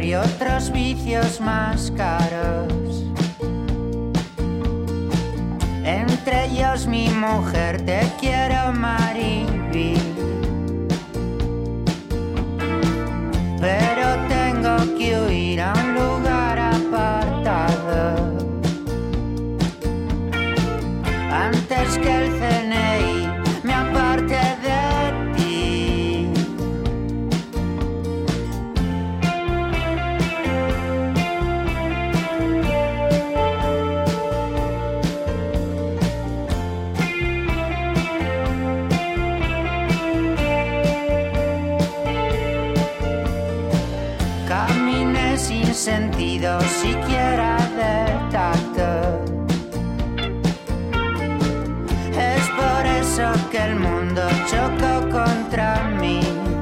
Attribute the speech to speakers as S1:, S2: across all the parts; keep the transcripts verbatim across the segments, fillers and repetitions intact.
S1: fumar y otros vicios más caros. Entre ellos mi mujer, te quiero Mariby. Pero tengo que huir a un lugar apartado antes que el C N I me aparte de ti. Caminé sin sentido siquiera de tacto. Es por eso que el mundo chocó contra mí.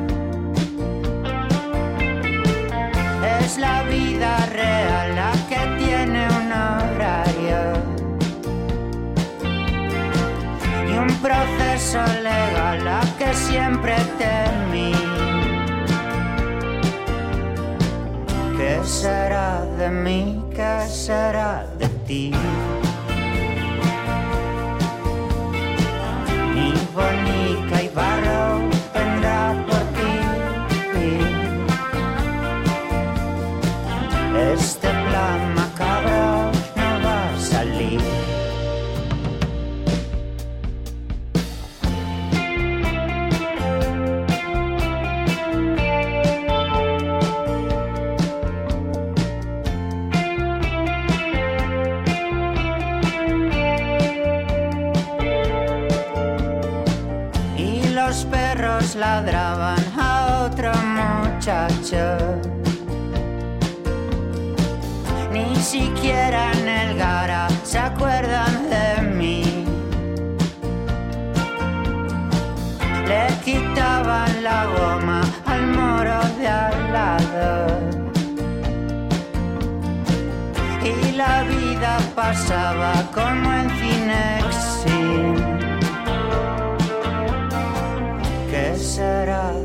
S1: Es la vida real la que tiene un horario y un proceso legal la que siempre temí. ¿Qué será de mí? ¿Qué será de ti? Ni Bonica y Barro vendrá por ti. Este plan macabro no va a salir. Los perros ladraban a otro muchacho. Ni siquiera en el Gara se acuerdan de mí. Le quitaban la goma al moro de al lado y la vida pasaba como en Cinexin. ¿Qué será